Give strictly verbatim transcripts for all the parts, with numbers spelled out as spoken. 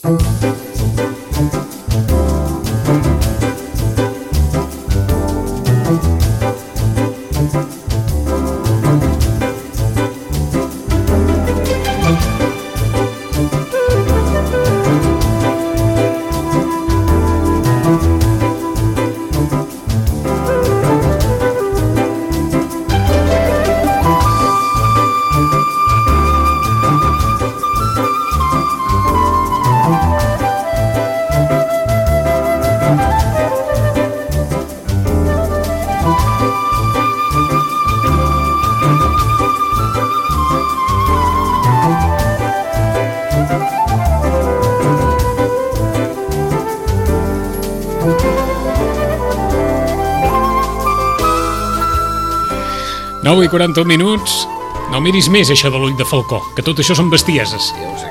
nou i quaranta-un minuts. No miris més això de l'ull de falcó, que tot això són bestieses.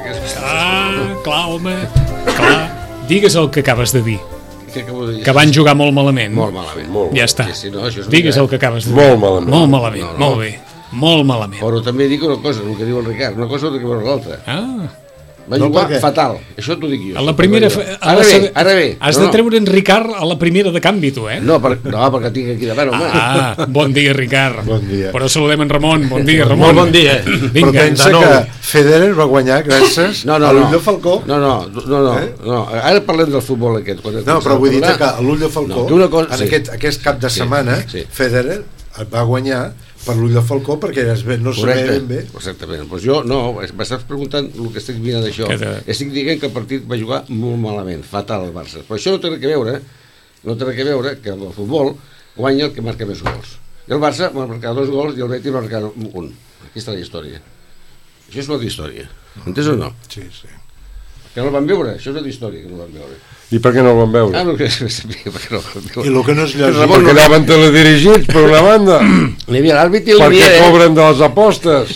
Ah, clar, home, clar. Digues el que acabes de dir. Que van jugar molt malament. Molt malament, molt. Ja està. Digues el que acabes de dir. Molt malament. Molt malament, molt bé. Molt malament. Però també dic una cosa, el que diu el Ricard, una cosa no té que veure l'altra. Ah. Va jugar no, fatal, això t'ho dic jo. A la primera... Ara bé, ara bé. Has no, de treure en Ricard a la primera de canvi, tu, eh? No, per, no perquè tinc aquí davant, home. Ah, bon dia, Ricard. Bon dia. Però saludem en Ramon. Bon dia, Ramon. Molt bon dia. Vinga, però pensa que Federer va guanyar gràcies no, no, a l'ull no. de Falcó. No, no, no, no, eh? no. Ara parlem del futbol aquest. Quan no, però vull dir que l'ull de Falcó, no, cosa, en sí. aquest, aquest cap de setmana, sí, sí. Federer va guanyar per l'ull de Falcó perquè no sabia ben bé. Exactament, doncs jo no, m'estàs preguntant el que estic mirant d'això. De... Estic dient que el partit va jugar molt malament, fatal el Barça. Però això no té res a veure, no té res a veure que el futbol guanya el que marca més gols. I el Barça va marcar dos gols i el Betis va marcar un. Aquí està la història. Això és una altra història. Entens o no? Sí, sí. Que no el van veure, això és una altra història que no el van veure. I per què no el van veure? Ah, no, que sabia, perquè no el van veure. I el que no és lògic... Perquè anaven teledirigits, per una banda. N'hi havia l'àrbit i perquè cobren de les apostes.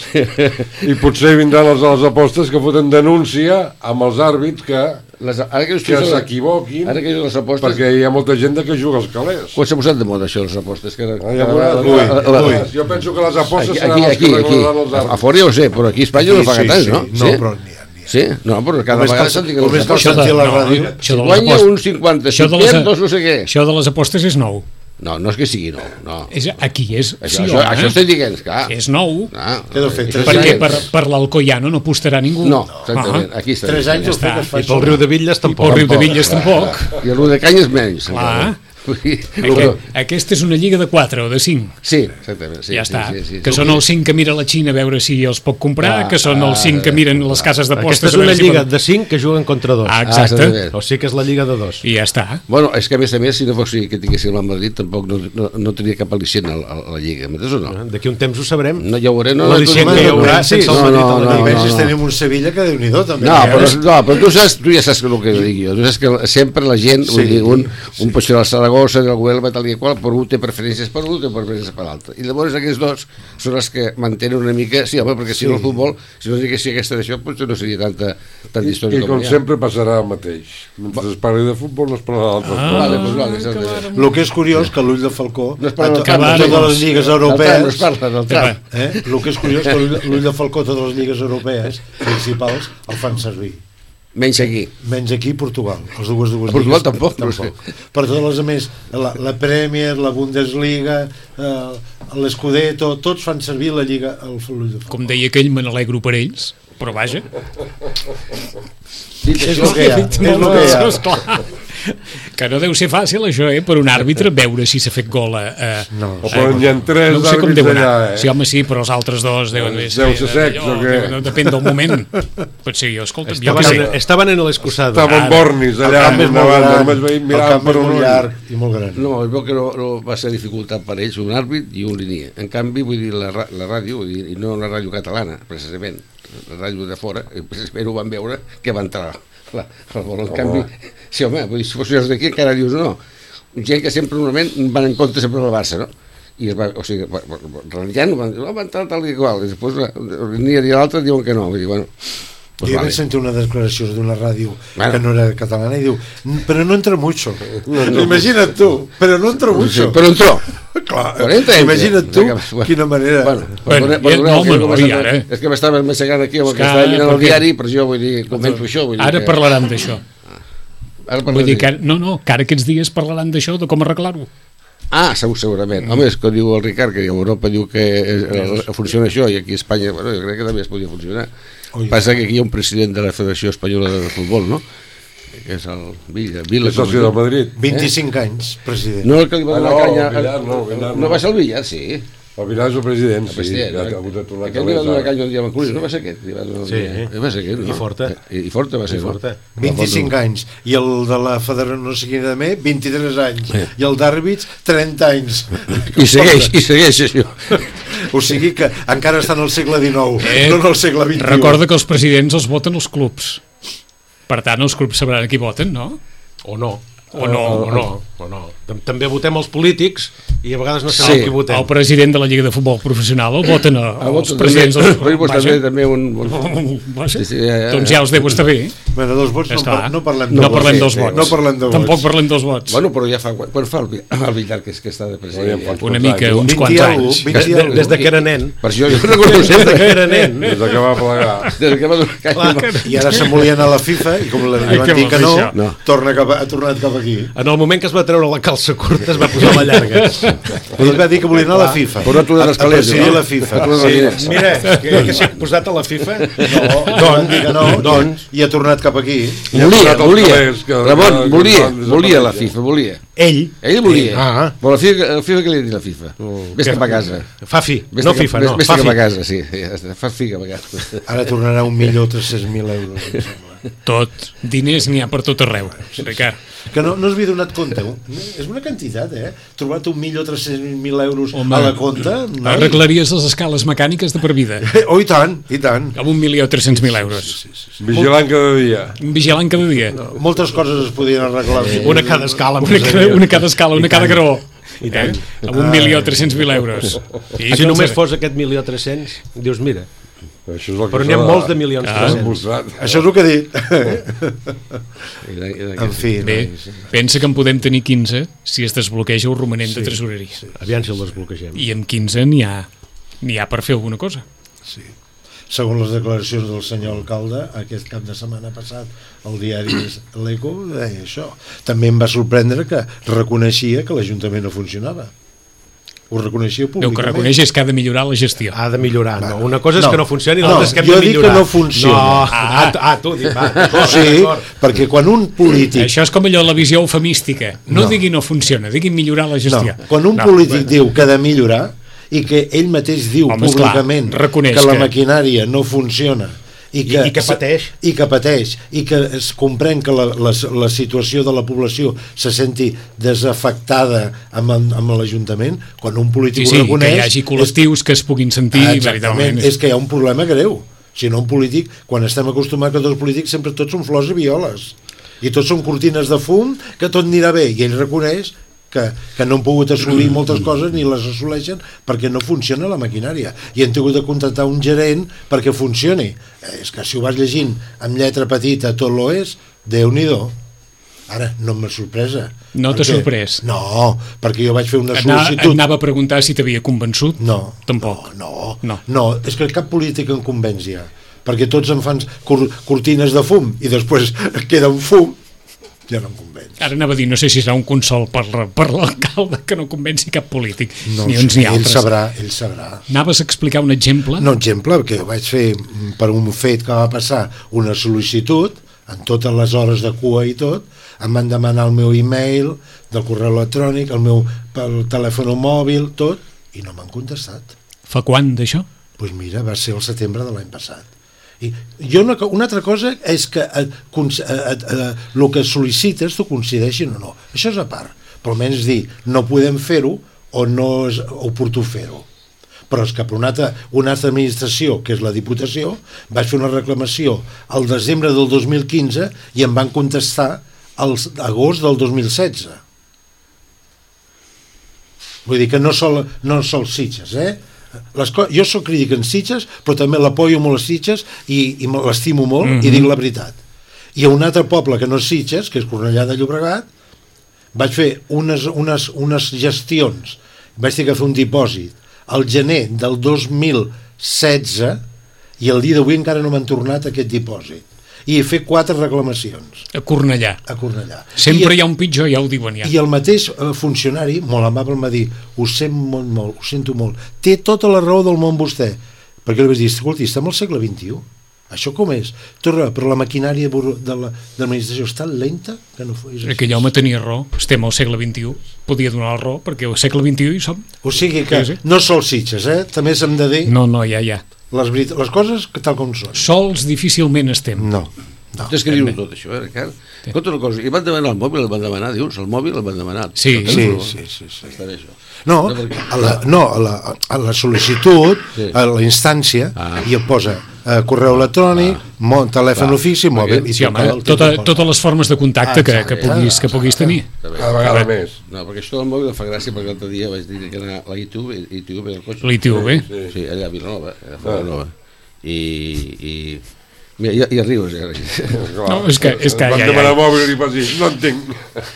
I potser vindran els de les apostes que foten denúncia amb els àrbits que, les, ara que, que s'equivoquin, ara que les apostes... perquè hi ha molta gent que juga als calés. Quan s'ha posat de moda això, les apostes? Que... Ah, ja veuràs, jo penso que les apostes aquí, seran aquí, les que regularan els àrbits. A fora ja ho sé, però aquí a Espanya no fa tants, no? No, però n'hi ha. Sí? No, però cada vegada sentim que les apostes... Si guanya un cinquanta-cinc per cent, doncs no sé què. Això de les apostes és nou. No, no és que sigui nou, no. És, aquí és... Això, sí, això, això estic dient, clar. És nou. Ah, què deu fer? Perquè per, per l'Alcoiano no apostarà ningú. No, exactament, aquí està. Tres anys ho fer que es fa. I pel Riu de Villes tampoc. I pel Riu de Villes tampoc. I el Riu de Canyes menys. Clar. Aquest, aquesta és una lliga de quatre o de cinc. Sí, exactament. Sí, ja està. Sí, sí, sí, que sí, són sí. els cinc que mira la Xina a veure si els pot comprar, ah, que són els cinc que miren les cases d'apostes. Aquesta és una lliga si de cinc que juguen contra dos. Ah, exacte. Ah, o sigui que és la lliga de dos. I ja està. Bueno, és que a més a més, si no fos que tinguéssim el Madrid, tampoc no, no, no tenia cap al·licient a, a, a la lliga. M'entens o no? D'aquí un temps ho sabrem. No, ja ho veuré. No, l'al·licient que hi haurà sense el Madrid a la lliga. I més tenim un Sevilla que Déu-n'hi-do també. No, però, no, però tu, saps, tu ja saps el que dic jo. Tu saps que sempre la gent, vull dir, un, un Puigcerol Saragossa, el Huelva, tal i qual, per un té preferències per un, té preferències per l'altre. I llavors aquests dos són els que mantenen una mica... Sí, home, perquè si no el futbol, si no diguessin aquesta d'això, potser no seria tanta, tanta història I, i com sempre passarà el mateix. Mentre es parli de futbol no es parlarà d'altres ah, vale, pues vale, el que és curiós que l'ull de Falcó no es parla a totes les lligues europees no es parla del tram. Eh? El que és curiós que l'ull de Falcó a totes les lligues europees principals el fan servir. Menys aquí. Menys aquí Portugal. Les dues, dues a Portugal lligues, tampoc. tampoc. Per totes les, a més, la, la Premier, la Bundesliga, eh, l'Scudetto, tots fan servir la lliga al l'ull de Falcó. Com deia aquell, me n'alegro per ells, però vaja. Dit és el que hi ha. És el que hi ha. Esclar. Que no deu ser fàcil això, eh, per un àrbitre veure si s'ha fet gol a... a no. O però n'hi ha tres no sé com àrbits allà, eh? Sí, home, sí, però els altres dos deuen ser... Deu ser secs o què? No, depèn del moment. Potser jo, escolta... Estaven, jo en, estaven en l'escusada. Estaven bornis allà. El camp és molt gran, el camp és molt llarg i molt gran. No, es veu que no, no va ser dificultat per ells, un àrbit i un línia. En canvi, vull dir, la, la ràdio, vull dir, i no la ràdio catalana, precisament, la ràdio de fora, precisament ho van veure que va entrar la, la bola. En canvi, sí, home, vull dir, si fos d'aquí encara dius no. Gent que sempre normalment van en compte sempre del Barça, no? I es va, o sigui, ratllant, van dir, oh, va entrar tal i qual, i després ni a l'altre diuen que no, vull dir, bueno... Pues jo vale. Vaig sentir una declaració d'una ràdio bueno. Que no era catalana i diu, però no entra mucho. No, no. Imagina't tu, però no entra mucho. Sí, però entró. Clar, quaranta anys. imagina't tu, Bueno, quina manera... Bueno, Bueno, perdoneu, ja- perdoneu, no, que home, no, m'estava- i ara? és que m'estava massegant aquí amb el que Esclar, estava mirant al perquè- diari, per això vull dir, comento això. Vull dir Ara que... parlaran d'això. Ara Vull dir que ara, no, no, que ara aquests dies parlaran d'això, de com arreglar-ho. Ah, segur, segurament. Home, és que diu el Ricard, que a Europa diu que eh, funciona això, i aquí a Espanya, bueno, jo crec que també es podia funcionar. Oi. Passa que aquí hi ha un president de la Federació Espanyola de Futbol, no? Que és el Villa. Villa És soci del Madrid. vint-i-cinc anys, president. No, el que li va Ah, donar no, canya... el Villar no, el Villar no. no va ser el Villar, sí. El Villar és el president, El sí. president. Ja eh? ha hagut de tornar Aquell li va donar calés, canya un dia amb el Cruz, no va ser aquest? Li va donar un Sí. dia. Eh, va ser aquest, no? I Forta. I, i Forta va ser, I Forta. no? vint-i-cinc anys. I el de la Federació no sé quina de més, vint-i-tres anys. I el d'àrbits, trenta anys. I segueix, i segueix això. O sigui que encara estan al segle dinou, Eh, no en el segle vint-i-u. Recorda que els presidents els voten els clubs. Per tant, els clubs sabran a qui voten, no? O no. O no. O no. O no. Tam- També votem els polítics i a vegades no Sí. sabem qui votem. El president de la Lliga de Futbol Professional el voten a, Ah, els voten presidents també, dels... oi, doncs Vaja. també, també un... un... Vaja. Sí, sí, ja, ja, Doncs ja els deu estar bé. Bueno, dels vots Ja no, està. par- no parlem No de parlem vots. dels vots. No parlem de vots. Tampoc parlem dels vots. Bueno, però ja fa... Quan fa el, Vi- el Villar que, és, que està de president? Ja. Una mica, uns vint quants i alguna, anys. vint Des, i de, alguna. des de que era nen. Per això jo recordo Des de sempre que era nen. Des de que va plegar. des que va donar canya. I ara s'embolien a la FIFA i com li Ai, van que dir que no, això. No. torna cap, a- ha tornat cap aquí. En el moment que es va treure la calça curta es va posar la llarga. Ell va dir que volia anar a la FIFA. Però no ha tornat A- els calés, a presidir no? la FIFA. Ha tornat els diners. Mira, que, que s'ha posat a la FIFA. No, van dir que no, doncs. i ha tornat cap aquí. Volia, els volia. calés, que- Ramon, que- volia, que- volia la FIFA, volia. Ell. Ell volia. Ah. Però la FIFA, la FIFA què li ha dit la FIFA? Vés que- cap a casa. Fa fi, Vés no cap- FIFA, vés- no. Vés Fa cap a fi. casa, sí. Ja està, fas fi cap a casa. Ara tornarà un milió tres-cents mil euros. em sembla. Tot. Diners n'hi ha per tot arreu, Ricard. Que no, no us havia donat compte. Un- És una quantitat, eh? Trobat un milió tres-cents mil euros Home, a la compta. noi. Arreglaries les escales mecàniques de per vida. Eh, Oh, i tant, i tant. Amb un milió tres-cents mil euros. Vigilant cada dia. Vigilant cada dia. Moltes coses es podien arreglar. Una cada escala. Una cada, una cada escala, una cada graó. Eh? Amb un milió tres-cents mil euros. I Si com només se- fos aquest milió tres-cents, dius, mira, Això és el que però n'hi ha s'ha molts de milions Ah. tres-cents. demostrat. Això és el que he dit. I la- i la- En fi, Bé, nois. pensa que en podem tenir quinze si es desbloqueja el romanent de tresoreria. Aviam si el desbloquegem. I amb quinze n'hi ha, n'hi ha per fer alguna cosa. Segons les declaracions del senyor alcalde, aquest cap de setmana passat, el diari L'Eco deia això. També em va sorprendre que reconeixia que l'Ajuntament no funcionava. Ho reconeixia El que públicament. reconeix és que ha de millorar la gestió. Ha de millorar, no. Una cosa és No. que no funcioni i No, l'altra és que hem jo de dic que millorar. no funciona. No, ah, ah, tu, dic, va, d'acord, Sí, d'acord. perquè quan un polític... Això és com allò, la visió eufemística. No, No. digui no funciona, digui millorar la gestió. No, quan un No, polític diu que ha de millorar i que ell mateix diu Home, esclar, públicament reconeix que la que- maquinària no funciona i que, I- i que pateix. i que pateix i que es comprèn que la, la, la situació de la població se senti desafectada amb, amb l'Ajuntament, quan un polític Sí, sí, ho reconeix que hi hagi col·lectius que es puguin sentir és, exactament, veritablement. és que hi ha un problema greu. Si no, un polític, quan estem acostumats que tots els polítics sempre tots són flors i violes i tots són cortines de fum, que tot anirà bé, i ell reconeix que, que no han pogut assolir moltes coses ni les assoleixen perquè no funciona la maquinària i han tingut de contractar un gerent perquè funcioni. Eh, és que si ho vas llegint amb lletra petita tot lo és, Déu-n'hi-do. Ara, no m'ha sorpresa. No t'ha Perquè- sorprès? No, perquè jo vaig fer una Et anava, et sol·licitud. anava a preguntar si t'havia convençut? No, Tampoc. No, No. no, no, és que cap polític em convenç ja, perquè tots em fan cor cortines de fum i després queda un fum, ja no em convenç. Ara anava a dir, no sé si serà un consol per, la- per l'alcalde que no convenci cap polític, No, ni uns sé, ni ell altres. sabrà, ell sabrà. Anaves a explicar un exemple? No, exemple, que vaig fer mm, per un fet que va passar una sol·licitud, en totes les hores de cua i tot, em van demanar el meu e-mail, del correu electrònic, el meu pel telèfon mòbil, tot, i no m'han contestat. Fa quan d'això? Doncs mira, va ser el setembre de l'any passat. I jo una, co- una altra cosa és que eh, cons- eh, eh, eh, el que sol·licites t'ho coincideixin o no. Això és a part. Però almenys dir, no podem fer-ho o no és oportú fer-ho. Però és que per una altra, una altra administració, que és la Diputació, vaig fer una reclamació al desembre del dos mil quinze i em van contestar al agost del dos mil setze. Vull dir que no sol, no sol Sitges, eh? Les co jo sóc crític en Sitges, però també l'apoyo molt a Sitges i, i me l'estimo molt, mm -hmm. i dic la veritat. I a un altre poble que no és Sitges, que és Cornellà de Llobregat, vaig fer unes, unes, unes gestions vaig tenir que fer un dipòsit al gener del dos mil setze i el dia d'avui encara no m'han tornat aquest dipòsit. I he fet quatre reclamacions. A Cornellà. A Cornellà. Sempre I, hi ha un pitjor, ja ho diuen ja. I el mateix funcionari, molt amable, em va dir, ho sent molt, molt, ho sento molt, té tota la raó del món vostè. Perquè li vaig dir, escolti, estem al segle vint-i-u. Això com és? Torna, però la maquinària de l'administració és tan lenta que no és així. Aquell home tenia raó. Estem al segle vint-i-u. Podia donar la raó, perquè al segle vint-i-u hi som. O sigui que sí, sí. no sols Sitges, eh? També s'hem de dir no, no, ja, ja. Les, les coses tal com són. Sols difícilment estem. No. No, Tens que dir-ho tot, això, eh, Ricard? Sí. Conta una cosa, i van demanar el mòbil, el van demanar, dius, el mòbil el van demanar. Sí, sí, sí, sí, sí. Està bé, això. No, a la, no a, la, a la sol·licitud, sí. A la instància, ah. I et posa eh, correu electrònic, ah. telèfon ofici, mòbil... I sí, home, tota, totes les formes de contacte ah, que, que, puguis, que puguis tenir. Cada vegada més. No, perquè això del mòbil em fa gràcia, perquè l'altre dia vaig dir que anar a la I T V, I T V del cotxe. L'I T V? Sí, sí, allà a Vilanova, a Vilanova. I... i mira, ja, ja rius, ja. No, és que, és que van ja, ja. demanar mòbil i vas dir, no entenc.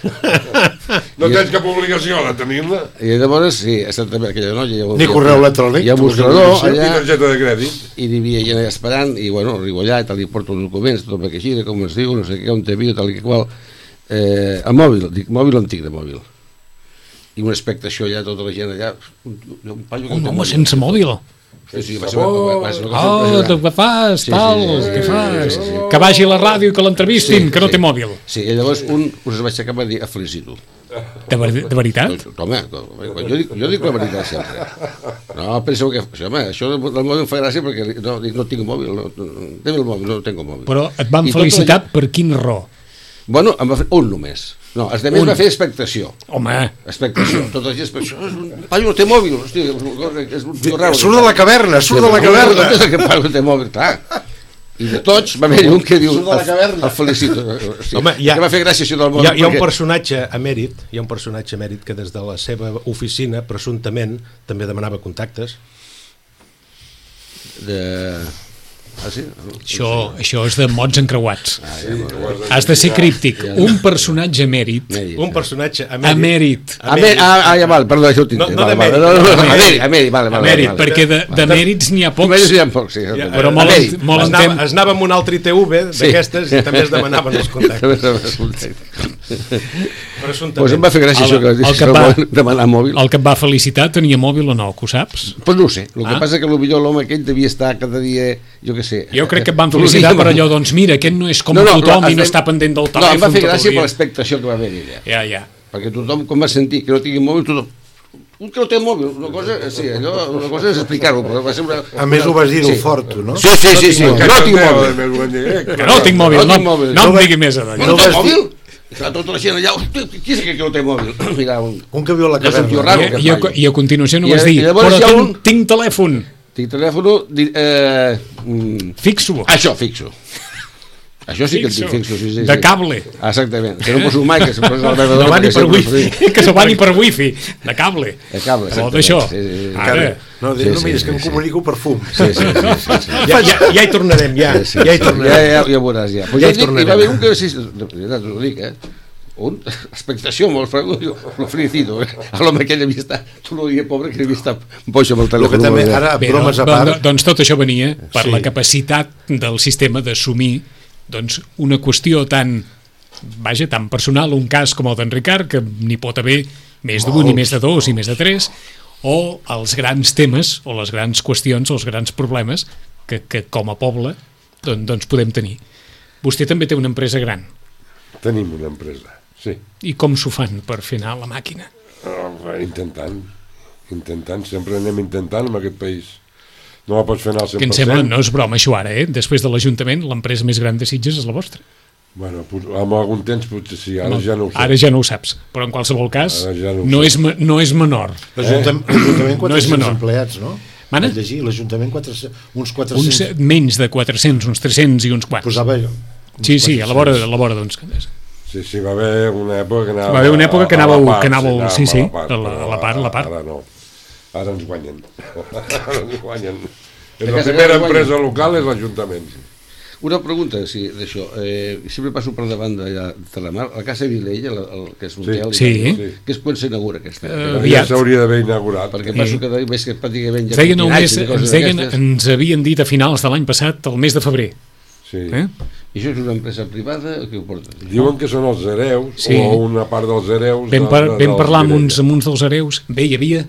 No tens cap obligació de tenir-la. I llavors, sí, exactament, aquella noia... Ja ni correu electrònic. Hi ha un mostrador allà... Ni targeta de crèdit. I hi havia gent allà esperant, i bueno, arribo allà, i tal, li porto els documents, tot perquè així, com es diu, no sé què, on te viu, tal i qual. Eh, el mòbil, dic, mòbil antic de mòbil. I una expectació allà, tota la gent allà... Un, un, paio que un home sense mòbil. Sí, sí, va ser una, va ser una oh, què fas, sí, tal, sí, sí, què sí, fas? sí, sí, sí. Que vagi a la ràdio i que l'entrevistin, sí, que no sí. té mòbil. Sí, i llavors un us va aixecar i va dir, a felicito. De, ver de veritat? Home, jo dic, jo dic la veritat sempre. No, penseu que... Home, això del mòbil em fa gràcia perquè no, dic, no tinc mòbil, no, no, tinc el mòbil, no tinc mòbil. Però et van I felicitar la... per quin raó? Bueno, em va fer un només. No, els demés va fer expectació. Home. Expectació. Tota la gent, això és un paio no té mòbil. Hòstia, és un tio raro. Surt de la caverna, surt de la caverna. No, que paio no té mòbil, clar. I de tots va haver un que diu, el, el felicito. Hòstia, home, hi ha, que va fer gràcia això del mòbil. Hi ha, hi ha un personatge emèrit, hi ha un personatge emèrit que des de la seva oficina, presumptament, també demanava contactes. De... Ah, sí? Això, això és de mots encreuats. Ah, ja, has de ser críptic. Un personatge emèrit. Un personatge emèrit. Emèrit. Emèrit. Ah, ah, ja val, perdó, això ho tinc. No, no vale, d'emèrit. Vale, no, no, emèrit, emèrit, vale, vale. Emèrit, vale, perquè de, de mèrits n'hi ha pocs. Emèrits n'hi ha pocs, sí. Ja, però molt, en, molt es, anava, es anava amb un altre I T V d'aquestes sí. I també es demanaven els contactes. Pues em va fer gràcia això que vas dir, demanar mòbil. El que et va felicitar tenia mòbil o no, que ho saps? Pues no ho sé, el que passa que potser l'home aquell devia estar cada dia, jo què sé... Jo crec que et van felicitar per allò, doncs mira, aquest no és com no, no, tothom i no està pendent del telèfon. No, em va fer gràcia per l'expectació que va haver ella. Ja, ja. Perquè tothom, quan va sentir que no tingui mòbil, tothom... Un que no té mòbil, una cosa, sí, allò, una cosa és explicar-ho, però va ser una... A més ho vas dir sí. Fort, tu, no? Sí, sí, sí, sí, que no tinc mòbil. Que no tinc mòbil, no, no em digui més a d'allò. No té mòbil? Tota la gent allà, qui és que no té mòbil? Mira, un, un que viu a la caverna. I, i, a, I a continuació no vas dir, però tinc, un... tinc telèfon. Tinc telèfon, eh, fixo. Això, fixo. Això sí que el tinc fixo, sí, sí, sí. De cable. Exactament, que no poso mai, que se posa el no va ni per wifi, que se va ni per wifi, de cable. De cable, exactament. D'això. Sí, sí, sí. Ara. No, sí, no mires, sí, que em comunico per fum. Sí, sí, sí, sí, sí. Ja, ja, ja hi tornarem, ja. Sí, sí, ja hi tornarem. Ja, ja, ja veuràs, ja. Pues ja hi tornarem. Hi va haver un que, sí, de veritat, ho dic, eh? Un, expectació molt frego, jo lo felicito, eh? A l'home que ell havia estat, tu no diria pobre que havia estat boix amb el telèfon. Que també, ara, bé, bromes no, a part... Doncs tot això venia per sí. La capacitat del sistema d'assumir doncs, una qüestió tan, vaja, tan personal, un cas com el d'en Ricard, que n'hi pot haver més d'un, i més de dos, i més de tres, o els grans temes, o les grans qüestions, o els grans problemes que, que com a poble doncs, doncs podem tenir. Vostè també té una empresa gran. Tenim una empresa, sí. I com s'ho fan per fer anar la màquina? Oh, intentant, intentant, sempre anem intentant en aquest país. No la pots fer anar al cent per cent. Que em sembla, no és broma això ara, eh? Després de l'Ajuntament, l'empresa més gran de Sitges és la vostra. Bueno, amb algun temps potser sí, ara no, ja no ho sé. Ara ja no ho saps, però en qualsevol cas ja no, no, és, no és menor. L'Ajuntament eh? quatre-cents no empleats, no? Mana? L'Ajuntament uns quatre-cents... Uns, menys de quatre-cents, uns tres-cents i uns quants. Posava jo. Sí, sí, a la vora, a la vora d'uns... Sí, sí, va haver una època que anava... Va haver una època que anava, part, que anava, sí, sí, sí, a a la, a la part, a la part. Ara no, ara ens guanyen. Ara ens guanyen. La primera empresa local és l'Ajuntament. Una pregunta, sí, d'això. Eh, sempre passo per davant d'allà de Terramar, la Casa Vilella, el, el, que és l'hotel, Sí. sí. que és quan s'inaugura aquesta. Uh, Ja s'hauria d'haver inaugurat. Perquè passo cada dia veig que pràcticament... Ens deien, el mes, ens, deien ens havien dit a finals de l'any passat, el mes de febrer. Sí. Eh? I això és una empresa privada o què ho porta? Diuen que són els hereus, Sí. o una part dels hereus... Vam, par de, de, vam parlar amb uns, amb uns dels hereus. Bé, hi havia...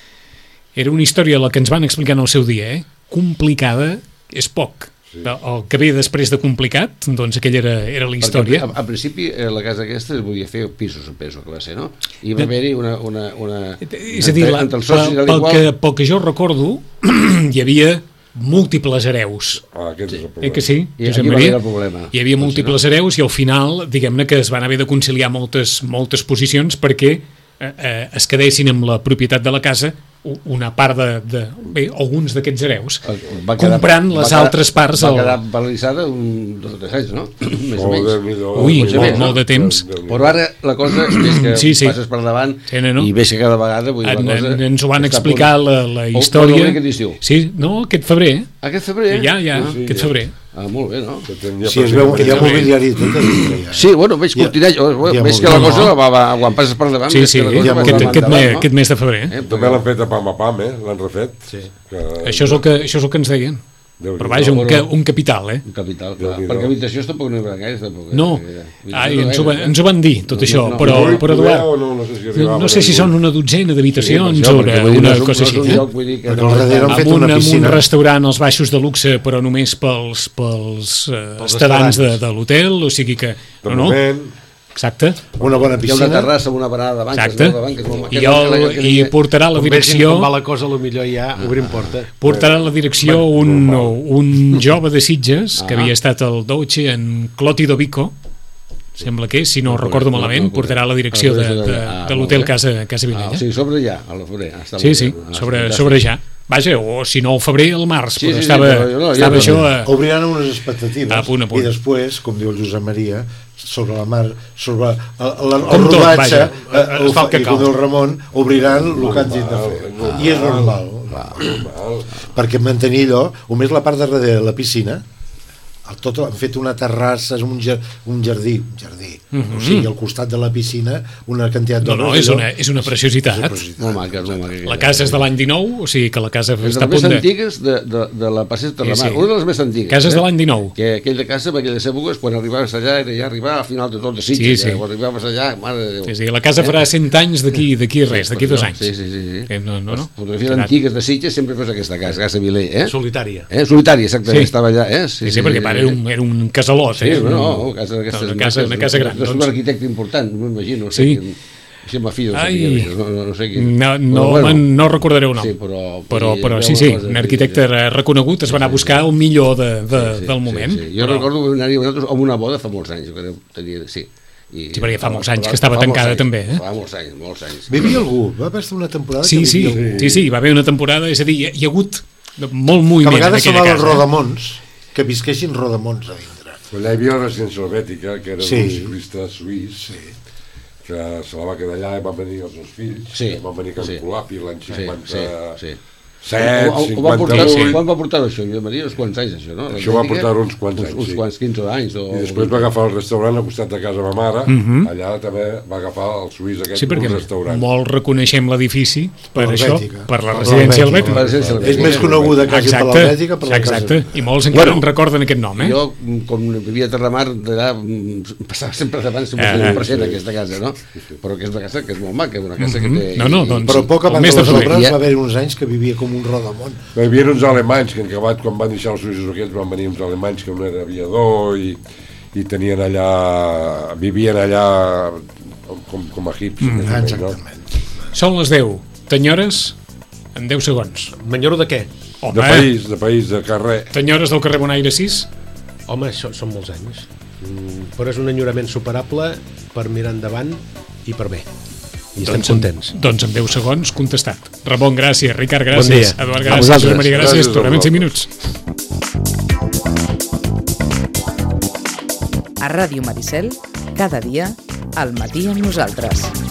Era una història la que ens van explicar en el seu dia, eh? Complicada és poc. Sí. El que ve després de complicat, doncs aquella era, era la història. Perquè, a, a principi, eh, la casa aquesta es volia fer pisos, penso que va ser, no? I va haver-hi una, una, una... És a dir, la, entre els socis pel, pel, que, pel que jo recordo, hi havia múltiples hereus. Ah, aquest és el Eh problema. que sí, I Josep aquí va Maria? haver el problema. Hi havia Doncs múltiples no. hereus i al final, diguem-ne que es van haver de conciliar moltes, moltes posicions perquè eh, eh, es quedessin amb la propietat de la casa una part de, de bé, alguns d'aquests hereus, Va quedar, comprant les va quedar, altres parts. Va al... quedar paralitzada un, dos o tres anys, no? Més o Oh, menys. Déu-n'hi-do. Ui, Potser molt, més, molt no? de temps. Però ara la cosa és que Sí, sí. passes per davant Sí, no, no. i veig que cada vegada vull dir, En, la cosa en, ens ho van està a explicar punt. la, la O- història. o aquest estiu. Sí, no, aquest febrer. Aquest febrer? Ja, ja, Ah, sí, aquest ja. febrer. ah, molt bé, no? Que tenia Sí, es veu que hi ha Sí. mobiliari tot a dintre, ja. Sí, bueno, veig Ja- cortinatge, oh, ja veig molt que la bé. cosa No, no. va, va, quan passes per davant Sí, veig sí, que la cosa ja va molt aquest, endavant, aquest, me, no? aquest mes de febrer. Eh, També l'han fet a pam a pam, eh? L'han refet. Sí. Que... Això és el que, això és el que ens deien. Déu-n'hi-do. Però vaja, un, ca, un capital, eh? Un capital, clar. Déu-n'hi-do. Perquè habitacions tampoc no hi haurà gaire, tampoc. No, eh? ai, ens, ho, va- ens ho van dir, tot No, això, no, però, Vull però poder Eduard, o no, no sé si no, arribava no sé si a són ningú. una dotzena d'habitacions Sí, o per una, això, perquè vull dir, una no és un- cosa no així, és un eh? lloc, vull dir, que Perquè no- al darrere han Amb fet un, una amb un piscina. restaurant als baixos de luxe, però només pels, pels, eh, Pels estadants de, restaurants. de l'hotel, o sigui que... De No, no, moment, exacte, Una bona Hi ha una piscina. terrassa amb una barana de banques. exacte. no? De banques molt maca. I, Que no- el, que la- que i la- portarà a la Com vegin direcció... com va la cosa, potser ja obrim porta. Portarà a la direcció un, un jove de Sitges que Ah. havia estat al Deutsche en Clotido Vico, sembla que és, si no No, recordo no, malament, no, no, portarà a la direcció a la de, direcció de, de- ah, de molt l'hotel bé. Casa, Casa Ah, Vilella. o sigui, sobre ja, a la febrer. Ah, està Sí, molt sí, bé. Ah, sobre, fantàstic. sobre ja. Vaja, o si no al febrer, al març, Sí, però sí, sí, estava, però jo no, estava jo això no. a... Obriran unes expectatives A punt, a punt. i després, com diu el Josep Maria, sobre la mar, sobre el, el, el Com tot, rodatge, vaja. eh, Es fa el que i cal. com diu el Ramon, obriran el que han dit de fer. normal. I és normal, normal. perquè mantenir allò, només la part de darrere de la piscina, el tot han fet una terrassa, un, jar, un jardí, un jardí, o sigui, al costat de la piscina, una quantitat No, d'hores. no, és allò- una, és una preciositat. Molt maca, molt maca. La casa és de l'any dinou, o sigui que la casa És de està les a més punt de... antigues de, de, de la passeta de Terramar. Sí, sí. Una de les més antigues. Cases eh? de l'any dinou. Que aquella casa, en aquelles èpoques, quan arribaves allà, era ja arribar al final de tot de Sitges. Sí, sí. Ja, quan arribaves allà, mare de Déu. Sí, sí, la casa farà cent anys d'aquí d'aquí res, d'aquí dos anys. Sí, sí, sí. sí. Eh, no, no, no. Les fotografies antigues de Sitges sempre fos aquesta casa, Casa Vilella, eh? Solitària. Eh? Solitària, exactament, Sí. estava allà, eh? Sí, sí, perquè pare era un, era un casalot, Sí, eh? no, no, casa d'aquestes una casa, una casa gran. És un Doncs, arquitecte important, m'imagino. No sé Sí. quin, si me fio, no sé, Ai. quin, no, no, no sé quin. no, no, Però, bueno, me'n- no recordaré el nom. Sí, però... però, vull dir, però veu sí, la sí, cosa, un arquitecte sí, reconegut es va anar a buscar el millor de, de, sí, del moment. Sí, sí. Jo però, recordo anar-hi nosaltres amb una boda fa molts anys, jo crec, tenia, sí. I, Sí, perquè fa molts anys fa- que estava fa molts tancada, anys, també, eh? Fa molts anys, molts anys. Vivia algú, va haver una temporada Sí, que sí, vivia algú. sí, sí, hi va haver una temporada, és a dir, hi ha, hi ha hagut molt Que a moviment en vegades aquella semblava els casa. eh? rodamons, que visquessin rodamons a dintre. Allà hi havia la residència helvètica, que era Sí. un ciclista suís, que se la va quedar allà i van venir els seus fills, Sí. que van venir a Can Sí. Colapi l'any Sí, cinquanta-set, sí, sí. Ho, ho, ho va portar, cinquanta-vuit, quan va portar això, Josep Maria? Uns quants anys, això, no? Això va portar uns quants anys, Uns, uns sí. quants, quinze anys. O... i després va agafar el restaurant al costat de casa ma mare, Mhm. allà també va agafar el suís aquest, Sí, perquè un restaurant. molt reconeixem l'edifici per Per això, l'Helvètica. per la Per residència l'Helvètica. helvètica. Per la residència És helvètica. més coneguda quasi per Exacte, l'Helvètica per la exacte, casa. i molts encara Bueno, en recorden aquest nom, eh? Jo, com vivia a Terramar, d'allà mm, passava sempre davant Ah, cent per cent aquesta casa, no? Però que és una casa que és molt maca, una casa que té... No, no, doncs- Però poc El abans mes de de les febrer. obres Ja. va haver uns anys que vivia com un rodamont. Hi havia uns alemanys que en acabat, quan van deixar els suïssos aquells, van venir uns alemanys que un era aviador i, i tenien allà, vivien allà com, com a hips. Mm. més o Ah, menys, no? exactament. Són les deu. T'enyores en deu segons. M'enyoro de què? Home, De país, de país, de carrer. t'enyores del carrer Bonaire sis? Home, això són molts anys. Mm, però és un enyorament superable per mirar endavant i per bé. I estem Doncs, contents. Doncs en deu segons contestat. Ramon, gràcies. Ricard, Bon gràcies. dia. Eduard, A gràcies. vosaltres. Josep Maria, gràcies. Gràcies a Tornem en cinc vosaltres. minuts. A Ràdio Maricel, cada dia, al matí amb nosaltres.